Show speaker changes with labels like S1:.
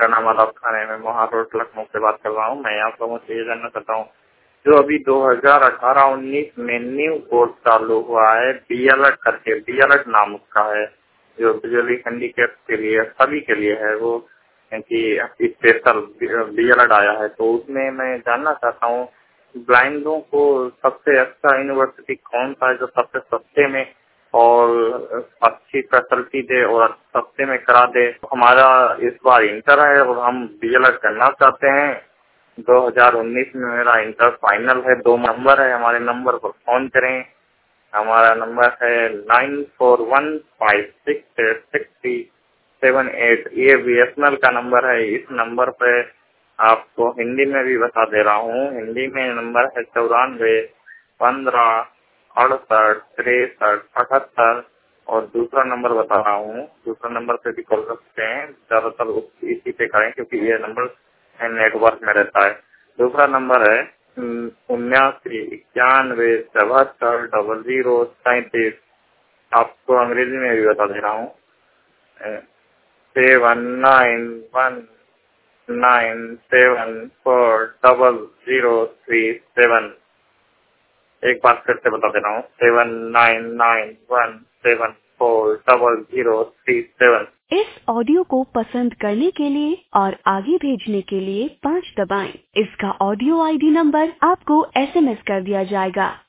S1: मेरा नाम आदाब खान है। मैं मोहार रोड लखनऊ से बात कर रहा हूँ। मैं आप लोगों से ये जानना चाहता हूँ, जो अभी 2018-19 में न्यू कोर्स चालू हुआ है BLED करके, BLED नाम उसका है, जो विजुअली हैंडीकैप के लिए सभी के लिए है वो, कि स्पेशल BLED आया है। तो उसमें मैं जानना चाहता हूँ ब्लाइंडों को सबसे अच्छा यूनिवर्सिटी कौन सा है जो सबसे सस्ते में और अच्छी फैसिलिटी दे और सस्ते में करा दे। हमारा इस बार इंटर है और हम BLED करना चाहते हैं। 2019 में मेरा इंटर फाइनल है। 2 नंबर है, हमारे नंबर पर फोन करें। हमारा नंबर है 9415668378। ये BSNL का नंबर है। इस नंबर पे आपको हिंदी में भी बता दे रहा हूँ। हिंदी में नंबर है 9415686378। और दूसरा नंबर बता रहा हूँ, दूसरा नंबर पे भी कॉल सकते हैं। ज्यादातर इसी पे करें क्योंकि ये नंबर नेटवर्क में रहता है। दूसरा नंबर है 7991740037। आपको अंग्रेजी में भी बता दे रहा हूँ, 7919740037। एक बार फिर से बता दे रहा हूँ, 7991740037।
S2: इस ऑडियो को पसंद करने के लिए और आगे भेजने के लिए 5 दबाएं। इसका ऑडियो ID नंबर आपको SMS कर दिया जाएगा।